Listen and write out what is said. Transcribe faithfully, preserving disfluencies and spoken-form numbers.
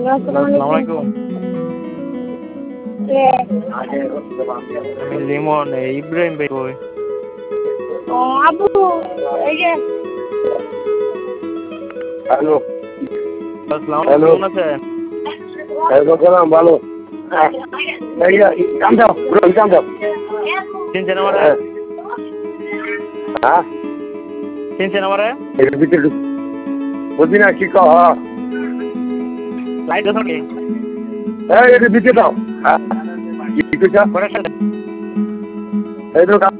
আসসালামু আলাইকুম। আমি লিমন, ইব্রাহিম ভাই কই? ও আবু এই যে হ্যালো আসসালামু হ্যালো আলাইকুম, কেমন আছেন? সালাম ভালো। এই কাম দাও পুরো কাম দাও। চিনছেন আমারে? হ্যাঁ চিনছেন আমারে? এর ভিতরে বুঝি না কি কহ। লাইট আছে নাকি? এই এর ভিতরে দাও। হ্যাঁ কি কইছ? কয়টার সাথে? এই তো